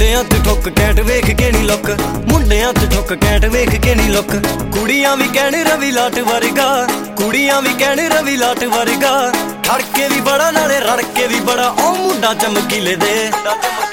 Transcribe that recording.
ਮੁੰਡਿਆਂ ਤੇ ਠੁੱਕ ਕੈਂਟ ਵੇਖ ਕੇ ਨੀ ਲੁੱਕ, ਮੁੰਡਿਆਂ ਤੇ ਠੁੱਕ ਕੈਂਟ ਵੇਖ ਕੇ ਨੀ ਲੁੱਕ। ਕੁੜੀਆਂ ਵੀ ਕਹਿਣ ਰਵੀ ਲਾਟ ਵਰਗਾ, ਕੁੜੀਆਂ ਵੀ ਕਹਿਣ ਰਵੀ ਲਾਟ ਵਰਗਾ। ਖੜਕੇ ਵੀ ਬੜਾ ਨਾਲੇ ਰੜਕੇ ਵੀ ਬੜਾ, ਉਹ ਮੁੰਡਾ ਚਮਕੀਲੇ ਦੇ।